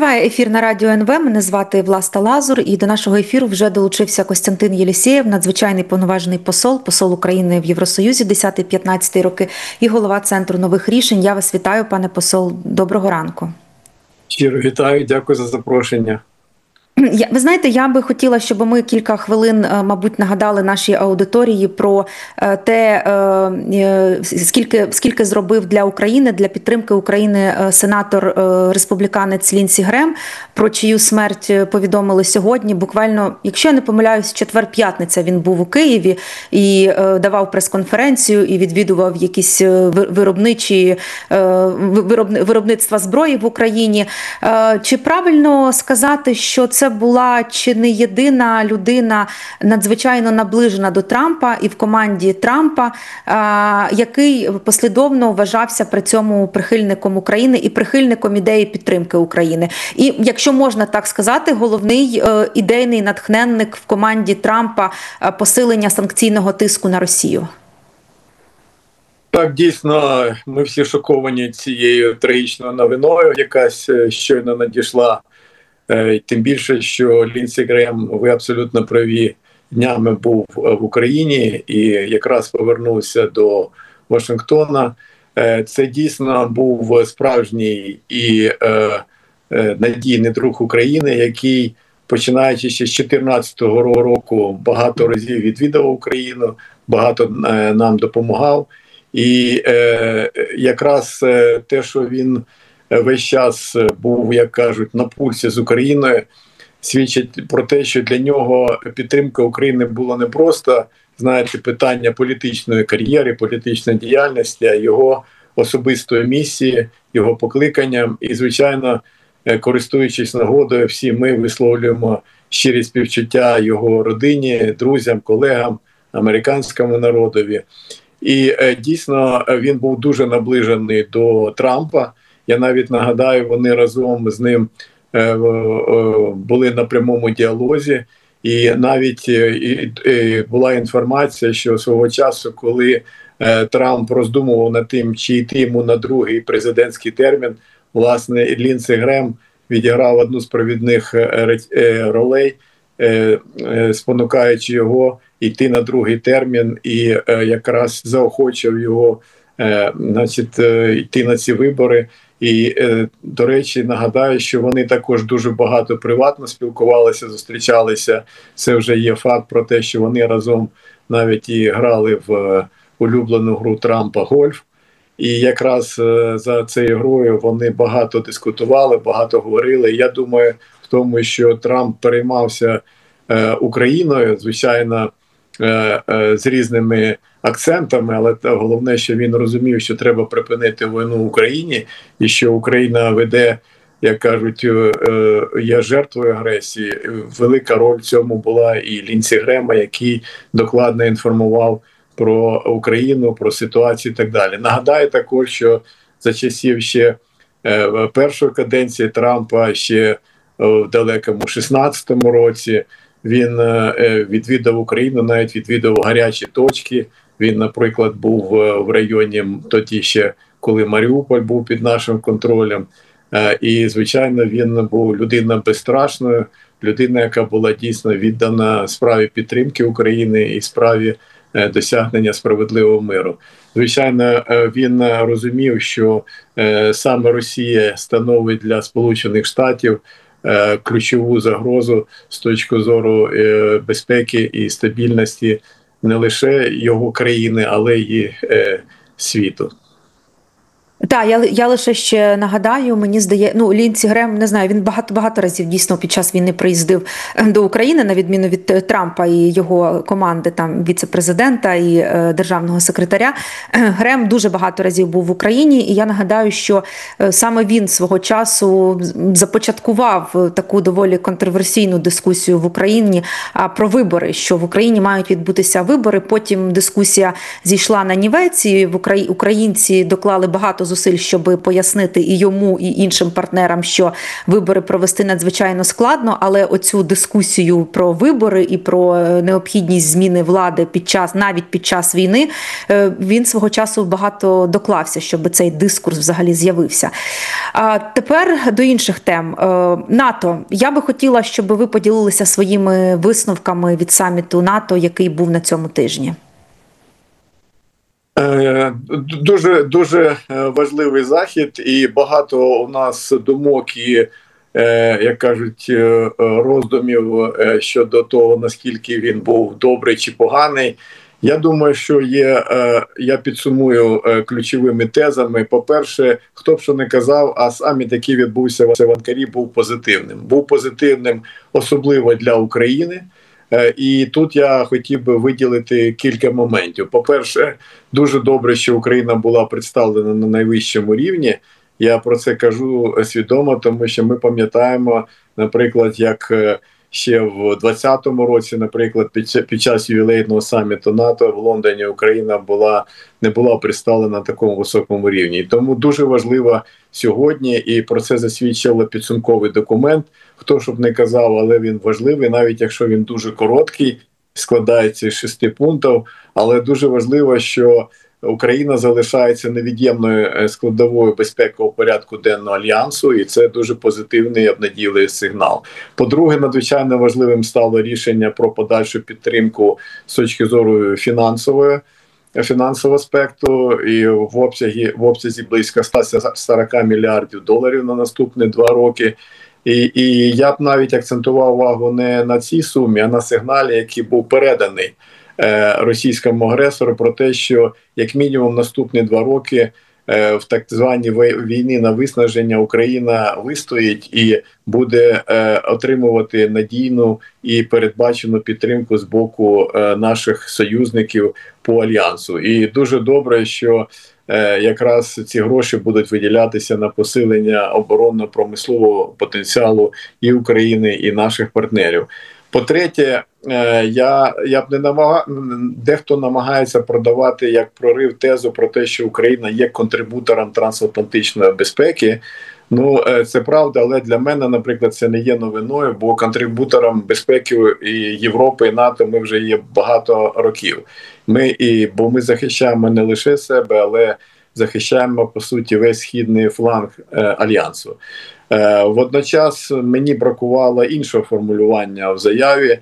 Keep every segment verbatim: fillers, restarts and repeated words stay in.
Триває ефір на радіо ен ве. Мене звати Власта Лазур, і до нашого ефіру вже долучився Костянтин Єлісєєв, надзвичайний повноважений посол, посол України в Євросоюзі десятий-п'ятнадцятий роки і голова Центру нових рішень. Я вас вітаю, пане посол. Доброго ранку. Щиро вітаю, дякую за запрошення. Я, ви знаєте, я би хотіла, щоб ми кілька хвилин, мабуть, нагадали нашій аудиторії про те, скільки, скільки зробив для України, для підтримки України сенатор республіканець Лінсі Грем, про чию смерть повідомили сьогодні. Буквально, якщо я не помиляюсь, четвер-п'ятниця він був у Києві і давав прес-конференцію, і відвідував якісь виробничі виробництва зброї в Україні. Чи правильно сказати, що це Це була чи не єдина людина надзвичайно наближена до Трампа і в команді Трампа, який послідовно вважався при цьому прихильником України і прихильником ідеї підтримки України. І, якщо можна так сказати, головний ідейний натхненник в команді Трампа посилення санкційного тиску на Росію. Так, дійсно, ми всі шоковані цією трагічною новиною, яка щойно надійшла. Тим більше, що Лінсі Грем, ви абсолютно праві, днями був в Україні і якраз повернувся до Вашингтона. Це дійсно був справжній і надійний друг України, який, починаючи ще з дві тисячі чотирнадцятого року, багато разів відвідав Україну, багато нам допомагав. І якраз те, що він весь час був, як кажуть, на пульсі з Україною, свідчить про те, що для нього підтримка України була не просто, знаєте, питання політичної кар'єри, політичної діяльності, а його особистої місії, його покликанням. І, звичайно, користуючись нагодою, всі ми висловлюємо щирі співчуття його родині, друзям, колегам, американському народові. І дійсно він був дуже наближений до Трампа. Я навіть нагадаю, вони разом з ним були на прямому діалозі, і навіть була інформація, що свого часу, коли Трамп роздумував над тим, чи йти йому на другий президентський термін, власне, Лінсі Грем відіграв одну з провідних ролей, спонукаючи його йти на другий термін, і якраз заохочив його, значить, йти на ці вибори. І, до речі, нагадаю, що вони також дуже багато приватно спілкувалися, зустрічалися. Це вже є факт про те, що вони разом навіть і грали в улюблену гру Трампа «Гольф». І якраз за цією грою вони багато дискутували, багато говорили. Я думаю, в тому, що Трамп переймався Україною, звичайно, з різними акцентами, але головне, що він розумів, що треба припинити війну в Україні, і що Україна веде, як кажуть, є жертвою агресії. Велика роль в цьому була і Лінсі Грема, який докладно інформував про Україну, про ситуацію і так далі. Нагадаю також, що за часів ще першої каденції Трампа, ще в далекому шістнадцятому році, він відвідав Україну, навіть відвідав гарячі точки. Він, наприклад, був в районі тоді ще, коли Маріуполь був під нашим контролем. І, звичайно, він був людиною безстрашною, людина, яка була дійсно віддана справі підтримки України і справі досягнення справедливого миру. Звичайно, він розумів, що саме Росія становить для Сполучених Штатів ключову загрозу з точки зору безпеки і стабільності не лише його країни, але й світу. Так, я, я лише ще нагадаю, мені здається, ну, Лінсі Грем, не знаю, він багато-багато разів дійсно під час війни приїздив до України, на відміну від Трампа і його команди, там, віце-президента і е, державного секретаря. Грем дуже багато разів був в Україні, і я нагадаю, що саме він свого часу започаткував таку доволі контроверсійну дискусію в Україні про вибори, що в Україні мають відбутися вибори. Потім дискусія зійшла на нівець, і в Українці доклали багато зусиль зусиль, щоб пояснити і йому, і іншим партнерам, що вибори провести надзвичайно складно, але оцю дискусію про вибори і про необхідність зміни влади під час, навіть під час війни, він свого часу багато доклався, щоб цей дискурс взагалі з'явився. А тепер до інших тем. НАТО. Я би хотіла, щоб ви поділилися своїми висновками від саміту НАТО, який був на цьому тижні. Дуже, дуже важливий захід, і багато у нас думок і, як кажуть, роздумів щодо того, наскільки він був добрий чи поганий. Я думаю, що є, я підсумую ключовими тезами. По-перше, хто б що не казав, а саміт, який відбувся в Анкарі, був позитивним. Був позитивним особливо для України. І тут я хотів би виділити кілька моментів. По-перше, дуже добре, що Україна була представлена на найвищому рівні. Я про це кажу свідомо, тому що ми пам'ятаємо, наприклад, як ще в двадцятому році, наприклад, під, під час ювілейного саміту НАТО в Лондоні Україна була, не була представлена на такому високому рівні. І тому дуже важливо сьогодні, і про це засвідчив підсумковий документ, хто щоб не казав, але він важливий, навіть якщо він дуже короткий, складається з шести пунктів, але дуже важливо, що Україна залишається невід'ємною складовою безпекового порядку денного Альянсу, і це дуже позитивний і обнадійливий сигнал. По-друге, надзвичайно важливим стало рішення про подальшу підтримку з точки зору фінансової, фінансового аспекту, і в обсязі, в обсязі близько ста сорока мільярдів доларів на наступні два роки. І, і я б навіть акцентував увагу не на цій сумі, а на сигналі, який був переданий російському агресору про те, що як мінімум наступні два роки в так званій війні на виснаження Україна вистоїть і буде отримувати надійну і передбачену підтримку з боку наших союзників по Альянсу. І дуже добре, що якраз ці гроші будуть виділятися на посилення оборонно-промислового потенціалу і України, і наших партнерів. По-третє, я, я б не намагав, дехто намагається продавати як прорив тезу про те, що Україна є контрибутором трансатлантичної безпеки. Ну, це правда, але для мене, наприклад, це не є новиною, бо контрибутором безпеки і Європи, і НАТО ми вже є багато років. Ми і, бо ми захищаємо не лише себе, але захищаємо, по суті, весь східний фланг е, Альянсу. Е, водночас мені бракувало іншого формулювання в заяві,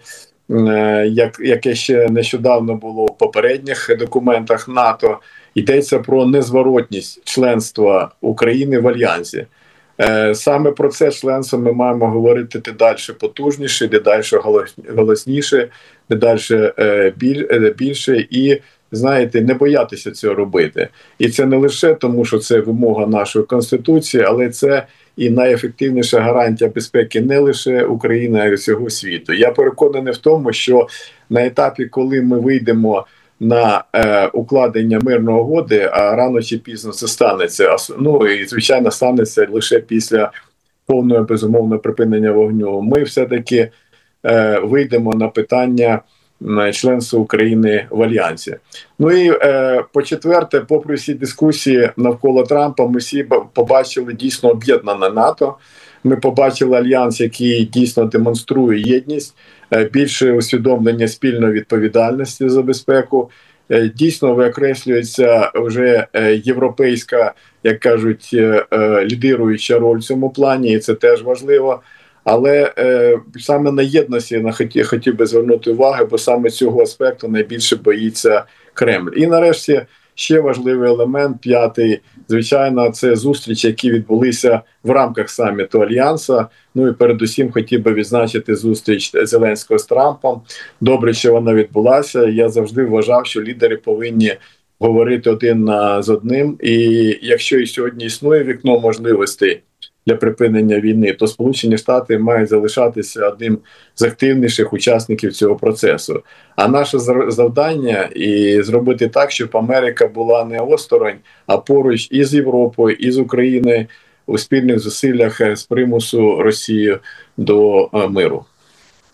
е, як, яке ще нещодавно було в попередніх документах НАТО. Йдеться про незворотність членства України в Альянсі. Е, саме про це членство ми маємо говорити дедалі потужніше, дедалі голосніше, дедалі е, біль, е, більше і, знаєте, не боятися цього робити. І це не лише тому, що це вимога нашої Конституції, але це і найефективніша гарантія безпеки не лише України, а й всього світу. Я переконаний в тому, що на етапі, коли ми вийдемо на е, укладення мирної угоди, а рано чи пізно це станеться. Ну і, звичайно, станеться лише після повного, безумовного припинення вогню. Ми все-таки е, вийдемо на питання членства України в Альянсі. Ну і е, по-четверте, попри всі дискусії навколо Трампа, ми всі побачили дійсно об'єднане НАТО. Ми побачили Альянс, який дійсно демонструє єдність, більше усвідомлення спільної відповідальності за безпеку. Дійсно виокреслюється вже європейська, як кажуть, лідируюча роль в цьому плані, і це теж важливо. Але е, саме на єдності я хотів, хотів би звернути увагу, бо саме цього аспекту найбільше боїться Кремль. І нарешті ще важливий елемент, п'ятий, звичайно, це зустрічі, які відбулися в рамках саміту Альянсу. Ну і передусім хотів би відзначити зустріч Зеленського з Трампом. Добре, що вона відбулася. Я завжди вважав, що лідери повинні говорити один з одним. І якщо і сьогодні існує вікно можливостей для припинення війни, то Сполучені Штати мають залишатися одним з активніших учасників цього процесу. А наше завдання і зробити так, щоб Америка була не осторонь, а поруч із Європою, і з Україною у спільних зусиллях з примусу Росії до миру.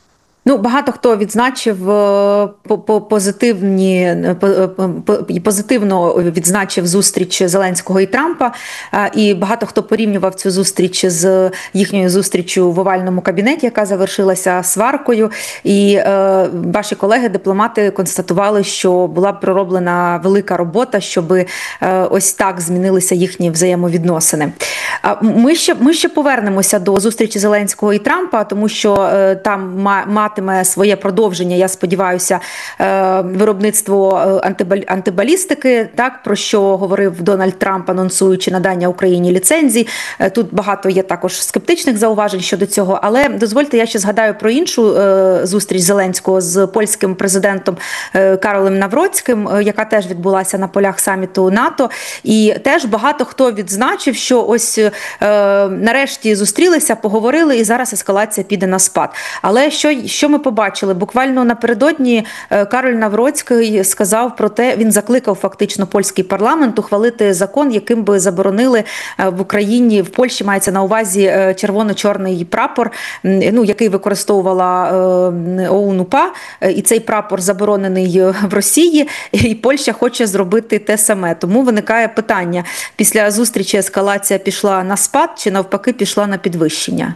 Ну, багато хто відзначив позитивні, позитивно відзначив зустріч Зеленського і Трампа, і багато хто порівнював цю зустріч з їхньою зустрічю в овальному кабінеті, яка завершилася сваркою. І ваші колеги-дипломати констатували, що була пророблена велика робота, щоб ось так змінилися їхні взаємовідносини. Ми ще, ми ще повернемося до зустрічі Зеленського і Трампа, тому що там матиме своє продовження, я сподіваюся, виробництво антибалістики, так, про що говорив Дональд Трамп, анонсуючи надання Україні ліцензій. Тут багато є також скептичних зауважень щодо цього, але дозвольте, я ще згадаю про іншу зустріч Зеленського з польським президентом Каролем Навроцьким, яка теж відбулася на полях саміту НАТО, і теж багато хто відзначив, що ось нарешті зустрілися, поговорили, і зараз ескалація піде на спад. Але що, що ми побачили? Буквально напередодні Кароль Навроцький сказав про те, він закликав фактично польський парламент ухвалити закон, яким би заборонили в Україні, в Польщі мається на увазі червоно-чорний прапор, ну, який використовувала ОУН-УПА, і цей прапор заборонений в Росії, і Польща хоче зробити те саме. Тому виникає питання, після зустрічі ескалація пішла на спад чи навпаки пішла на підвищення?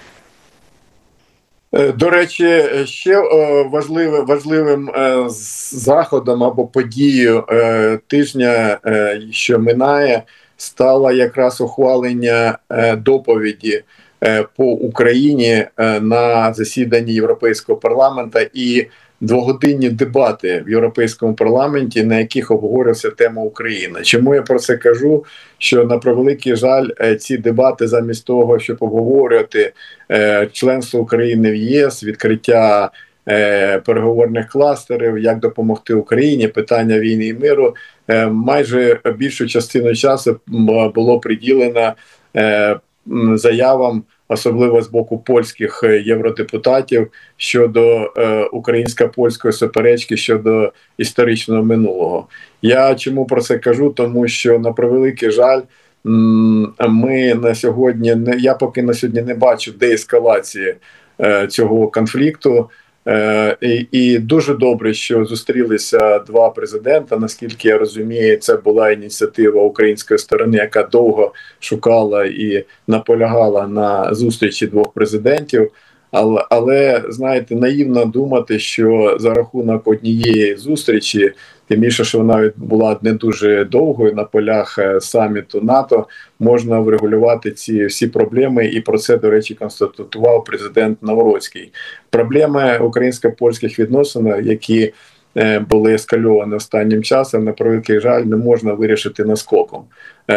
До речі, ще важливим, важливим заходом або подією тижня, що минає, стало якраз ухвалення доповіді по Україні на засіданні Європейського парламенту і двогодинні дебати в Європейському парламенті, на яких обговорювався тема України. Чому я про це кажу? Що, на превеликий жаль, ці дебати замість того, щоб обговорювати членство України в ЄС, відкриття переговорних кластерів, як допомогти Україні, питання війни і миру, майже більшу частину часу було приділено заявам, особливо з боку польських євродепутатів, щодо е, українсько-польської суперечки щодо історичного минулого. Я чому про це кажу? Тому що, на превеликий жаль, ми на сьогодні, не, я поки на сьогодні не бачу деескалації е, цього конфлікту. Е, і, і дуже добре, що зустрілися два президента. Наскільки я розумію, це була ініціатива української сторони, яка довго шукала і наполягала на зустрічі двох президентів. Але, але знаєте, наївно думати, що за рахунок однієї зустрічі, тим більше, що вона була не дуже довгою на полях саміту НАТО, можна врегулювати ці всі проблеми, і про це, до речі, констатував президент Навроцький. Проблеми українсько-польських відносин, які були ескальовані останнім часом, на превеликий жаль, не можна вирішити наскоком.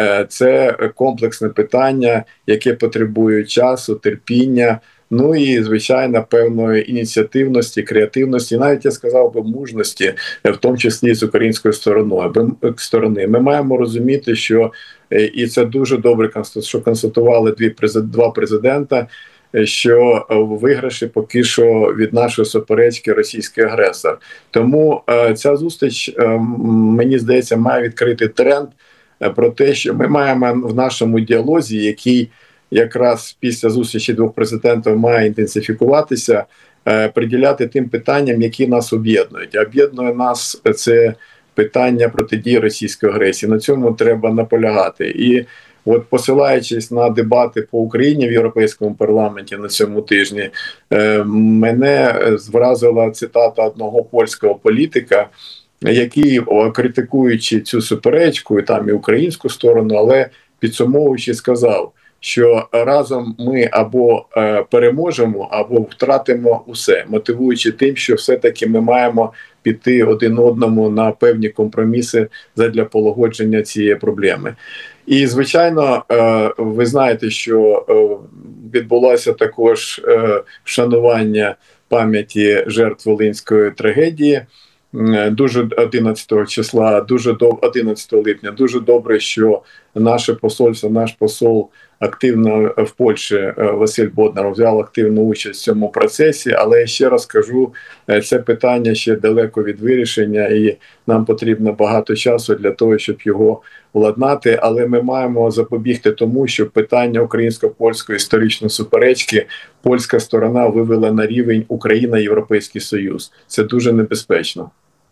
Це комплексне питання, яке потребує часу, терпіння, ну і, звичайно, певної ініціативності, креативності, навіть, я сказав би, мужності, в тому числі з української сторони. Ми маємо розуміти, що, і це дуже добре, що констатували дві, два президента, що в виграші поки що від нашої суперечки російський агресор. Тому е, ця зустріч, е, мені здається, має відкрити тренд про те, що ми маємо в нашому діалозі, який якраз після зустрічі двох президентів має інтенсифікуватися, е, приділяти тим питанням, які нас об'єднують. Об'єднує нас це питання протидії російської агресії. На цьому треба наполягати. І от, посилаючись на дебати по Україні в Європейському парламенті на цьому тижні, е, мене вразила цитата одного польського політика, який, критикуючи цю суперечку, і там і українську сторону, але підсумовуючи, сказав, що разом ми або е, переможемо, або втратимо усе, мотивуючи тим, що все-таки ми маємо піти один одному на певні компроміси задля полагодження цієї проблеми. І, звичайно, е, ви знаєте, що е, відбулося також е, вшанування пам'яті жертв Волинської трагедії. Дуже одинадцятого числа, дуже до одинадцятого липня, дуже добре, що наше посольство, наш посол активно в Польщі Василь Боднар взяв активну участь в цьому процесі, але я ще раз кажу, це питання ще далеко від вирішення, і нам потрібно багато часу для того, щоб його владнати, але ми маємо запобігти тому, щоб питання українсько-польської історичної суперечки польська сторона вивела на рівень Україна-Європейський Союз. Це дуже небезпечно.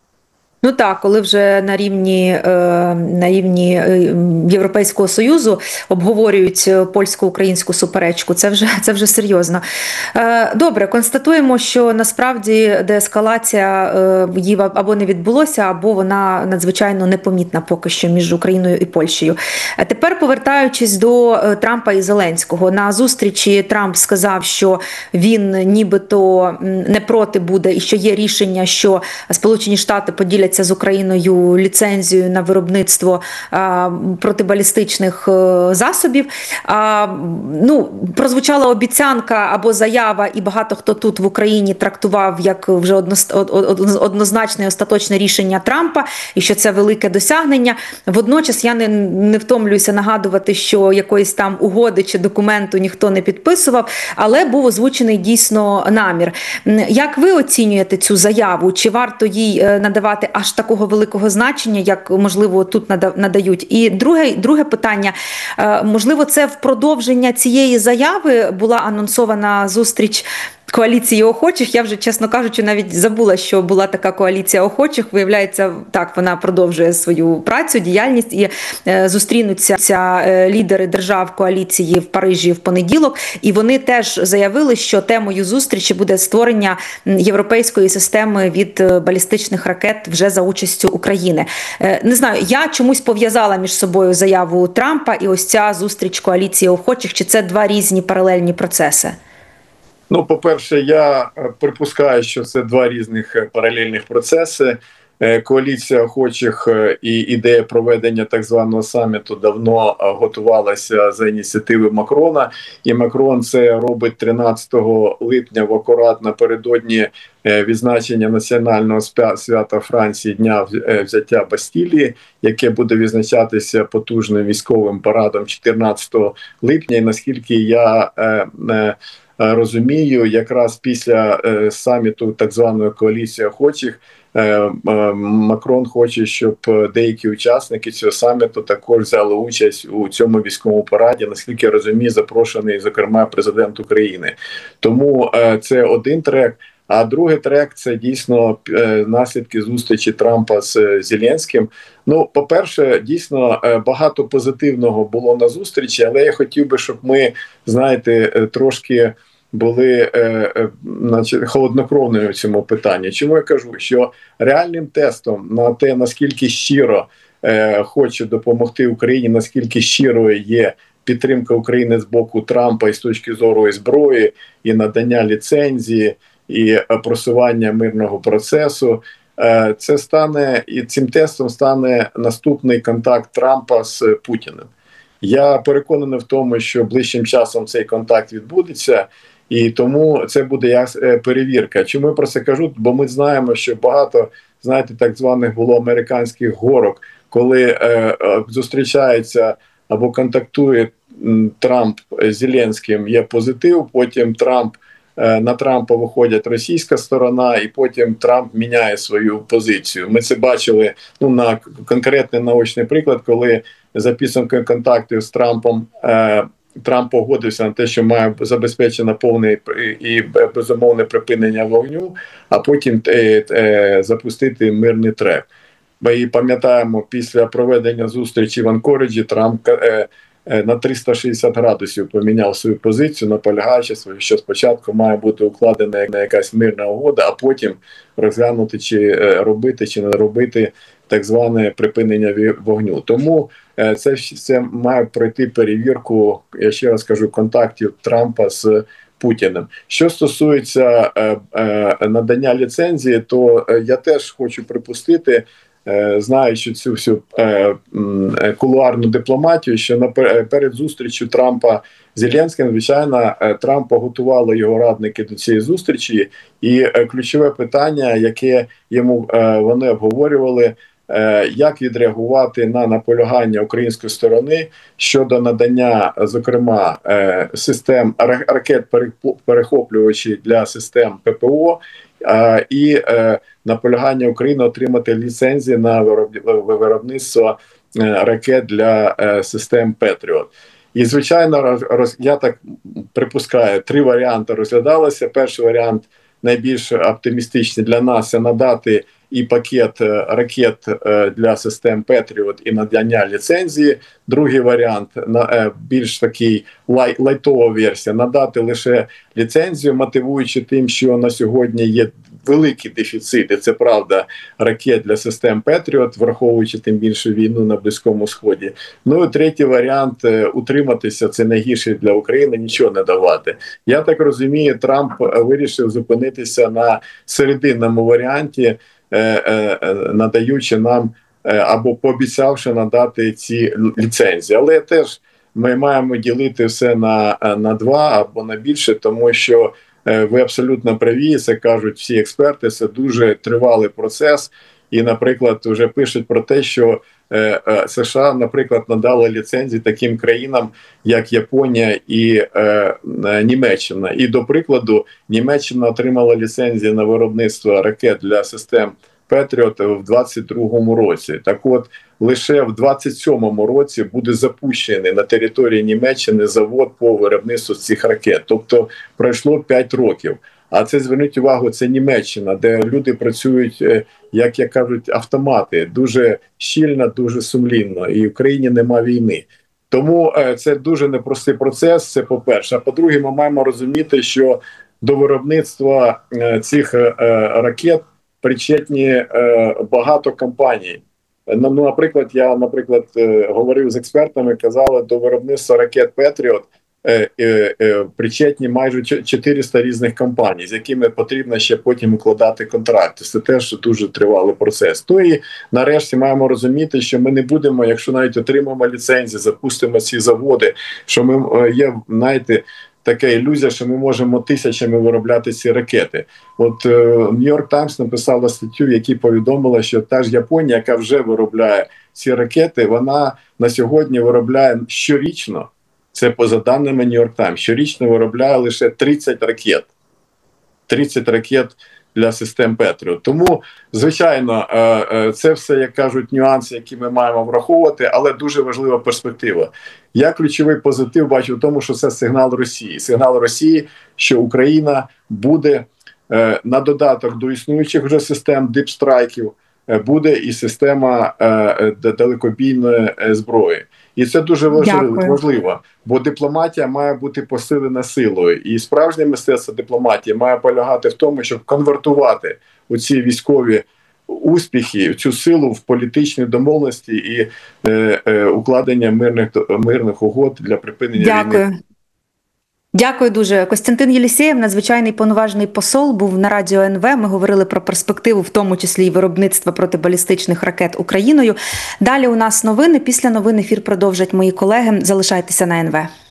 Ну так, коли вже на рівні, на рівні Європейського Союзу обговорюють польсько-українську суперечку, це вже, це вже серйозно. Добре, констатуємо, що насправді деескалація її або не відбулося, або вона надзвичайно непомітна поки що між Україною і Польщею. Тепер, повертаючись до Трампа і Зеленського, на зустрічі Трамп сказав, що він нібито не проти буде і що є рішення, що Сполучені Штати поділяться з Україною ліцензію на виробництво а, протибалістичних а, засобів. А, ну, прозвучала обіцянка або заява, і багато хто тут в Україні трактував як вже однозначне остаточне рішення Трампа, і що це велике досягнення. Водночас я не, не втомлююся нагадувати, що якоїсь там угоди чи документу ніхто не підписував, але був озвучений дійсно намір. Як ви оцінюєте цю заяву? Чи варто їй надавати аж такого великого значення, як, можливо, тут надають? І друге, друге питання, можливо, це в продовження цієї заяви була анонсована зустріч коаліції охочих. Я вже, чесно кажучи, навіть забула, що була така коаліція охочих. Виявляється, так, вона продовжує свою працю, діяльність, і е, зустрінуться е, лідери держав коаліції в Парижі в понеділок, і вони теж заявили, що темою зустрічі буде створення європейської системи від балістичних ракет вже за участю України. Е, не знаю, я чомусь пов'язала між собою заяву Трампа і ось ця зустріч коаліції охочих, чи це два різні паралельні процеси? Ну, по-перше, я припускаю, що це два різних паралельних процеси. Коаліція охочих і ідея проведення так званого саміту давно готувалася за ініціативи Макрона. І Макрон це робить тринадцятого липня в акурат напередодні відзначення національного свята Франції, Дня взяття Бастілії, яке буде відзначатися потужним військовим парадом чотирнадцятого липня. І наскільки я розумію, якраз після е, саміту так званої коаліції охочих е, е, Макрон хоче, щоб деякі учасники цього саміту також взяли участь у цьому військовому параді, наскільки я розумію, запрошений, зокрема, президент України. Тому е, це один трек. А другий трек – це дійсно е, наслідки зустрічі Трампа з Зеленським. Ну, по-перше, дійсно багато позитивного було на зустрічі, але я хотів би, щоб ми, знаєте, трошки були е, е, значить, холоднокровними в цьому питанні. Чому я кажу? Що реальним тестом на те, наскільки щиро е, хоче допомогти Україні, наскільки щирою є підтримка України з боку Трампа і з точки зору і зброї, і надання ліцензії, і просування мирного процесу, це стане, і цим тестом стане наступний контакт Трампа з Путіним. Я переконаний в тому, що ближчим часом цей контакт відбудеться, і тому це буде як перевірка. Чому я про це кажу? Бо ми знаємо, що багато, знаєте, так званих було американських горок, коли е, е, зустрічається або контактує Трамп з Зеленським, є позитив, потім Трамп на Трампа виходять російська сторона, і потім Трамп міняє свою позицію. Ми це бачили, ну, на конкретний наочний приклад, коли за підсумками контактів з Трампом е, Трамп погодився на те, що має забезпечено повне і безумовне припинення вогню, а потім е, е, запустити мирний трек. Ми пам'ятаємо, після проведення зустрічі в Анкориджі Трамп е, на триста шістдесят градусів поміняв свою позицію, наполягаючи, що спочатку має бути укладена якась мирна угода, а потім розглянути, чи робити, чи не робити так зване припинення вогню. Тому це, це має пройти перевірку, я ще раз кажу, контактів Трампа з Путіним. Що стосується е, е, надання ліцензії, то я теж хочу припустити, знаючи цю всю е, е, кулуарну дипломатію, що на, перед зустрічю Трампа з Зеленським, звичайно, Трамп готували його радники до цієї зустрічі, і е, ключове питання, яке йому е, вони обговорювали, як відреагувати на наполягання української сторони щодо надання, зокрема, систем ракет-перехоплювачів для систем ППО і наполягання України отримати ліцензії на виробництво ракет для систем Петріот. І, звичайно, я так припускаю, три варіанти розглядалися. Перший варіант, найбільш оптимістичний для нас, це надати і пакет ракет для систем Петріот і надання ліцензії. Другий варіант, більш такий лай, лайтова версія, надати лише ліцензію, мотивуючи тим, що на сьогодні є великі дефіцити, це правда, ракет для систем Петріот, враховуючи тим більше війну на Близькому Сході. Ну і третій варіант – утриматися, це найгірше для України, нічого не давати. Я так розумію, Трамп вирішив зупинитися на серединному варіанті, надаючи нам або пообіцявши надати ці ліцензії. Але теж ми маємо ділити все на, на два або на більше, тому що ви абсолютно праві, це кажуть всі експерти, це дуже тривалий процес. І, наприклад, вже пишуть про те, що США, наприклад, надали ліцензії таким країнам, як Японія і е, Німеччина. І, до прикладу, Німеччина отримала ліцензії на виробництво ракет для систем Петріот в двадцять другому році. Так от, лише в двадцять сьомому році буде запущений на території Німеччини завод по виробництву цих ракет. Тобто пройшло п'ять років. А це, зверніть увагу, це Німеччина, де люди працюють, як, як кажуть, автомати. Дуже щільно, дуже сумлінно. І в Україні нема війни. Тому це дуже непростий процес, це по-перше. А по-друге, ми маємо розуміти, що до виробництва цих ракет причетні багато компаній. Ну, наприклад, я, наприклад, говорив з експертами, казали, до виробництва ракет Петріот причетні майже чотириста різних компаній, з якими потрібно ще потім укладати контракти. Це теж дуже тривалий процес. То і нарешті маємо розуміти, що ми не будемо, якщо навіть отримаємо ліцензії, запустимо ці заводи, що ми є, знаєте, така ілюзія, що ми можемо тисячами виробляти ці ракети. От Нью-Йорк Таймс написала статтю, в якій повідомила, що та ж Японія, яка вже виробляє ці ракети, вона на сьогодні виробляє щорічно, це поза даними Нью-Йорк Таймс, щорічно виробляє лише тридцять ракет. тридцять ракет для систем Петріот. Тому, звичайно, це все, як кажуть, нюанси, які ми маємо враховувати, але дуже важлива перспектива. Я ключовий позитив бачу в тому, що це сигнал Росії. Сигнал Росії, що Україна буде на додаток до існуючих вже систем дипстрайків, буде і система далекобійної зброї. І це дуже важливо, важливо, бо дипломатія має бути посилена силою. І справжнє мистецтво дипломатії має полягати в тому, щоб конвертувати оці військові успіхи, цю силу в політичні домовленості і е, е, укладення мирних, мирних угод для припинення Дякую. війни. Дякую дуже. Костянтин Єлісєєв, надзвичайний повноважний посол, був на радіо ен ве. Ми говорили про перспективу, в тому числі і виробництва протибалістичних ракет Україною. Далі у нас новини. Після новин ефір продовжать мої колеги. Залишайтеся на ен ве.